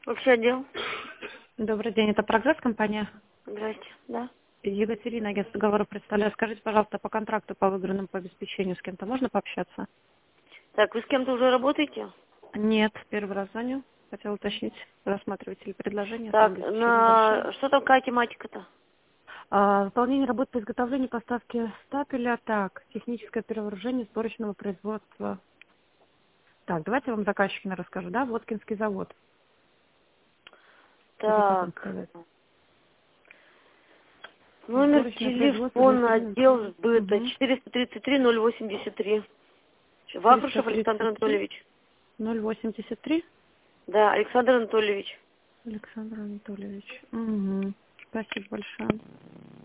Общий отдел. Добрый день, это «Прогресс» компания? Здрасте, да. Екатерина, агентство договора представляю. Скажите, пожалуйста, по контракту по выигранному по обеспечению с кем-то можно пообщаться? Так, вы с кем-то уже работаете? Нет, первый раз звоню. Хотела уточнить, рассматриваете ли предложение по Так, обеспечению большое. что такая тематика-то? Выполнение работ по изготовлению поставки стапеля, так, техническое перевооружение сборочного производства. Так, давайте я вам заказчикно расскажу, да, Воткинский завод. Или как он Так, сказать? номер Сборочное производство телефона, изготовления. отдел сбыта, Угу. 433-083. Вахрушев Александр 433 Анатольевич. 083. Да, Александр Анатольевич. Александр Анатольевич. Угу. Спасибо большое.